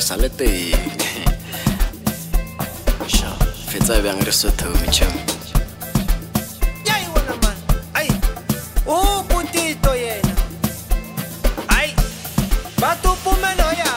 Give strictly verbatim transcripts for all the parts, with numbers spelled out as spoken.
salete sha fetsa bjang re sotho mcham ya iwona man ai o puntito yena ai va tu pumelo ya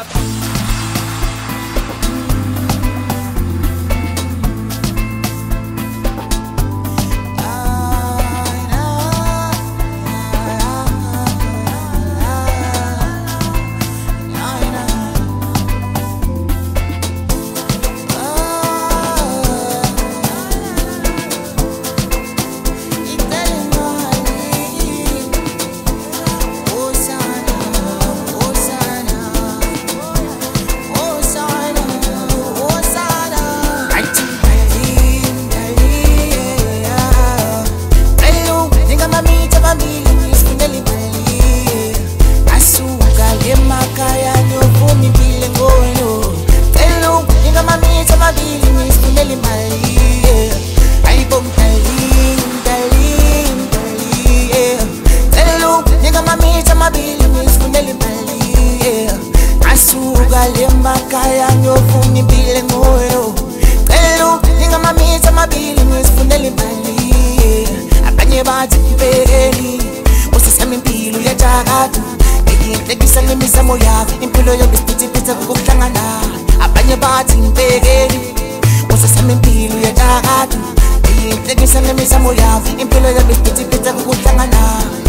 Makaya ngiyofuna impilo ngoyo cela ninga mamita mabili ngisifundela imali abanye bathi impeli usisama impilo yajakade ngiyihlekisa ngemisamo yakho impilo yobisiphithi kokuhlangana abanye bathi impeli usisama impilo yajakade ngiyihlekisa ngemisamo yakho impilo yobisiphithi kokuhlangana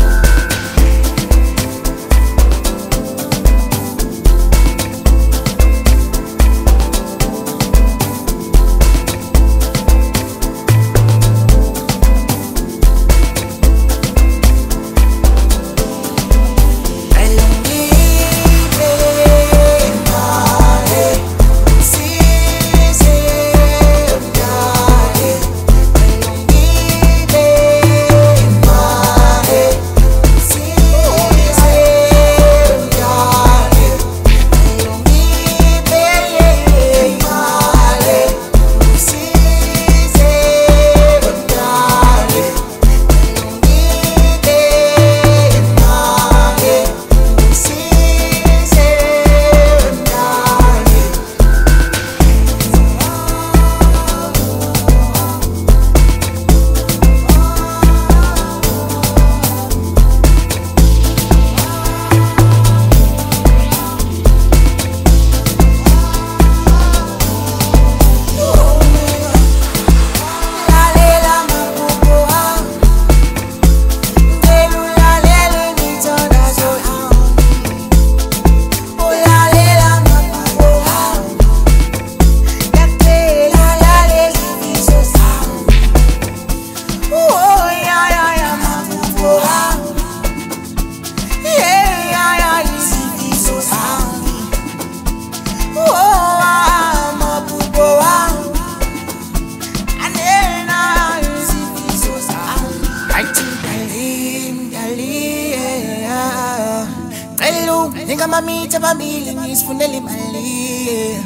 Ninga mamita mabili ngisifundela imali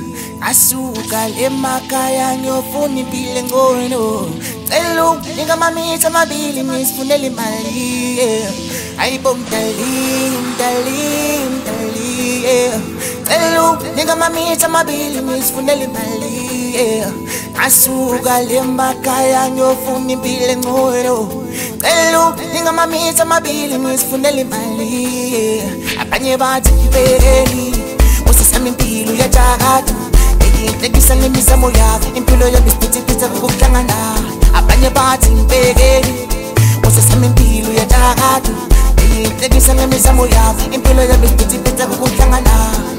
asuka lemakaya ngiyofuna impilo ngono cela ninga mamita mabili ngisifundela imali ayibo mdali mdali mdali cela ninga mamita mabili ngisifundela imali asuka lemakaya ngiyofuna impilo ngono cela ninga mamita mabili ngisifundela imali abanye bathi impeli usisama impilo yajakade ngiyihlekisa ngemisamo yakho impilo yobisiphithi kokuhlangana abanye bathi impeli usisama impilo yajakade ngiyihlekisa ngemisamo yakho impilo yobisiphithi kokuhlangana